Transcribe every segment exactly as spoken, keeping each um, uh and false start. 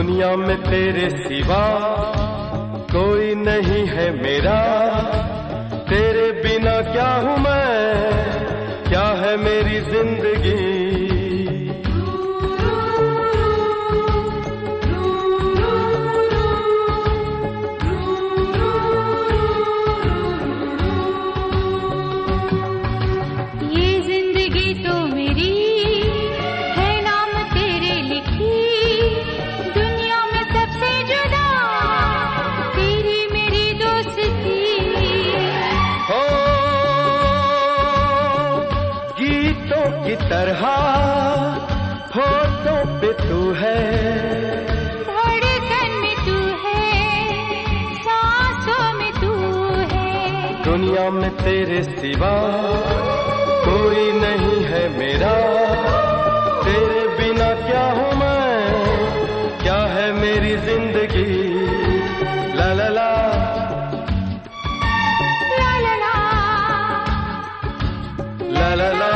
दुनिया में तेरे सिवा कोई नहीं है मेरा, तेरे बिना क्या हूँ मैं, क्या है मेरी जिंदगी। की तरह होठों पे तू है, धड़कन में तू है, सांसों में तू है। दुनिया में तेरे सिवा कोई नहीं है मेरा, तेरे बिना क्या हूँ मैं, क्या है मेरी जिंदगी। ला ला ला ला ला ला ला ला ला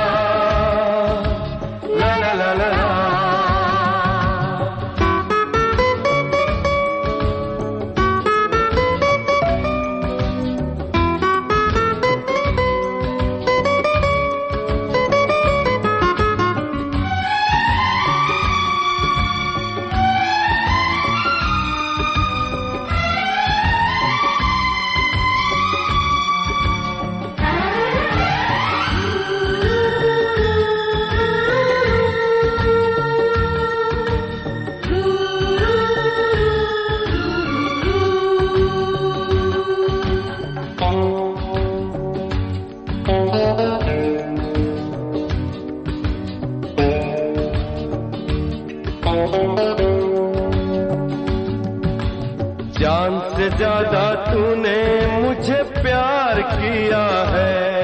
जान से ज्यादा तूने मुझे प्यार किया है,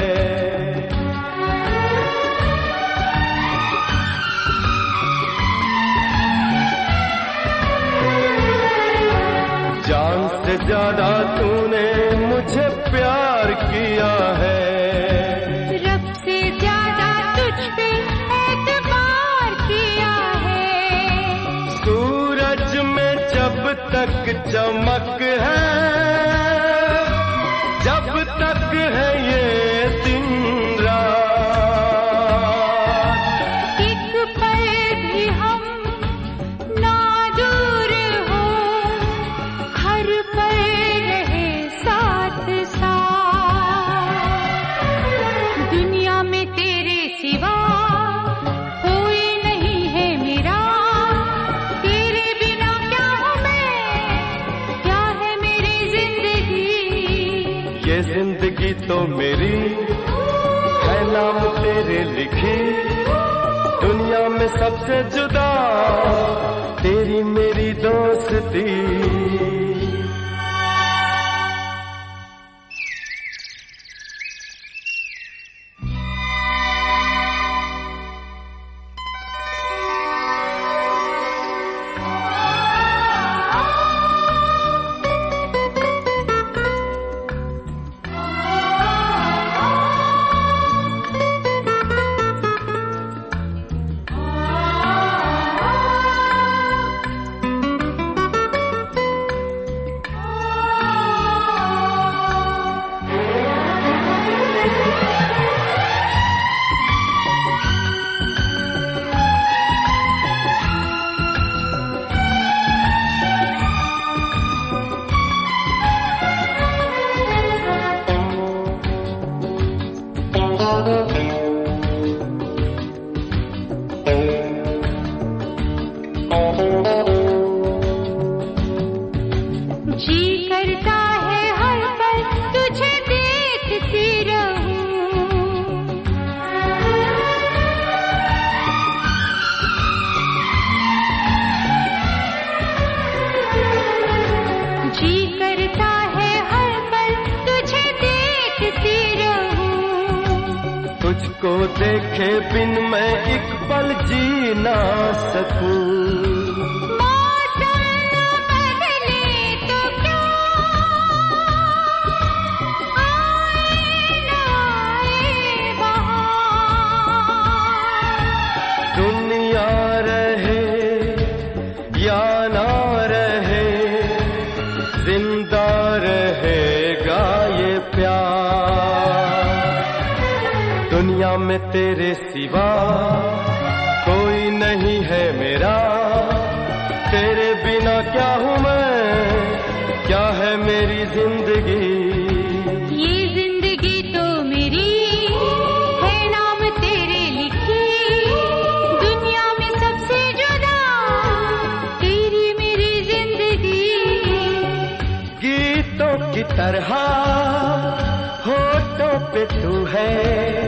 जान से ज्यादा तूने मुझे प्यार किया है। रब से ज्यादा तुझ पे एतबार किया है। सूरज में जब तक चमक है, जब तक है ये दिन रात, एक पल भी हम ना दूर हो, हर पल रहे साथ साथ। दुनिया में तेरे सिवा कोई नहीं है मेरा, तेरे बिना क्या हूँ मैं, क्या है मेरी जिंदगी। ये जिंदगी तो मेरी है नाम तेरे लिखी, दुनिया में सबसे जुदा तेरी मेरी दोस्ती। जी करता है हर पल तुझे देखती रहूं, जी करता है हर पल तुझे देखती रहूं। तुझको देखे बिन मैं एक पल जी ना सकूं। दुनिया रहे या ना में तेरे सिवा कोई नहीं है मेरा, तेरे बिना क्या हूँ मैं, क्या है मेरी जिंदगी। ये जिंदगी तो मेरी है नाम तेरे लिखी, दुनिया में सबसे जुदा तेरी मेरी जिंदगी। गीतों की तरह होठों पे तू है,